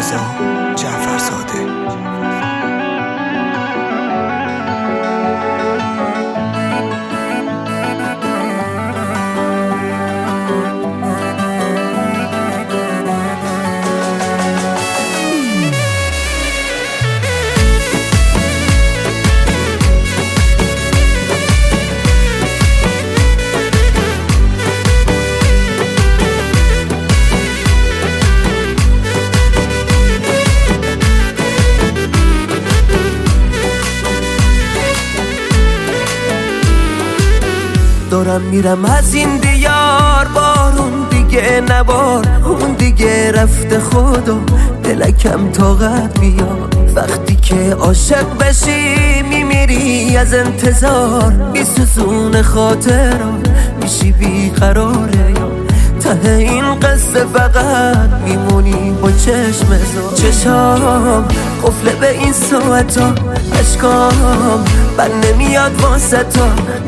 رضا جعفرزاده. دارم میرم از این دیار، بارون دیگه نبار، اون دیگه رفته خدا، دلکم طاقت بیار. وقتی که عاشق بشی میمیری از انتظار، میسوزون خاطران میشی بیقراره یا ته این قصه فقط میمونی با چشم زار. چشام قفله به این ساعتا، اشکام بر نمیاد واسه تا.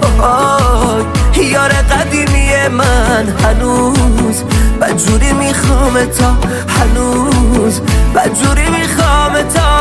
یار قدیمی من هنوز بدجوری میخوام تا، هنوز بدجوری میخوام تا.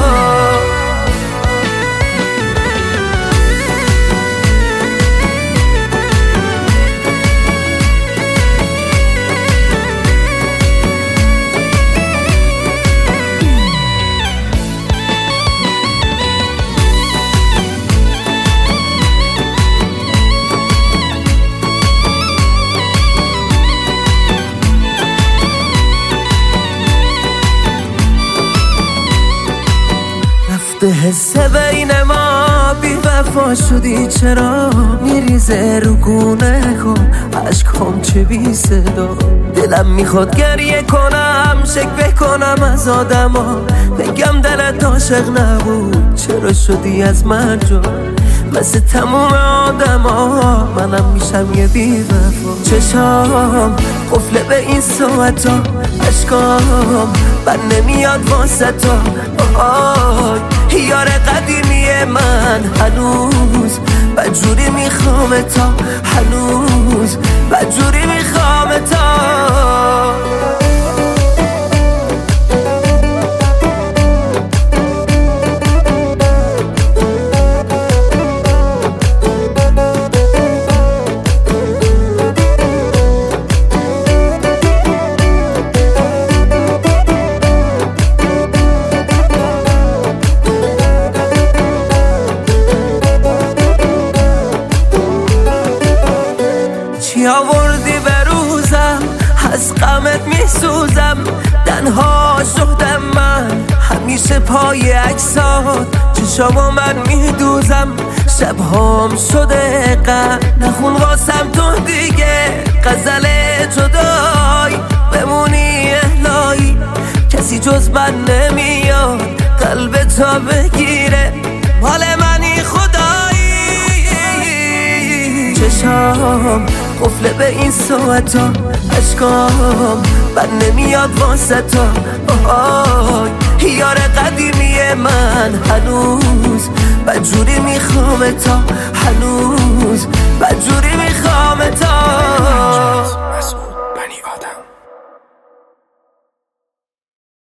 حس بین ما بی وفا شدی، چرا میریزه رو گونه کن عشقام چه بی صدا. دلم میخواد گریه کنم، شکوه کنم از آدما، بگم دلت عاشق نبود چرا شدی از من جا. مثل تموم آدما منم میشم یه بی وفا. چشام قفله به این ساعتا، اشکام بر نمیاد واسه تا. یار قدیمی من هنوز بدجوری میخوام تا، هنوز بدجوری میخوام تا. چی آوردی به روزم، از غمت میسوزم، تنها شدم من همیشه پای عکسات. چشامو من میدوزم، شبهام شده غم، نخون واسم تو دیگه غزل جدایی. بمونی الهی کسی جز من نمیاد قلب تا بگیره، مال منی خدایی. چشام قفله به این ساعتا، اشکام بر نمیاد واسه تا. یار قدیمی من هنوز بدجوری میخوام تا، هنوز بدجوری میخوام تا.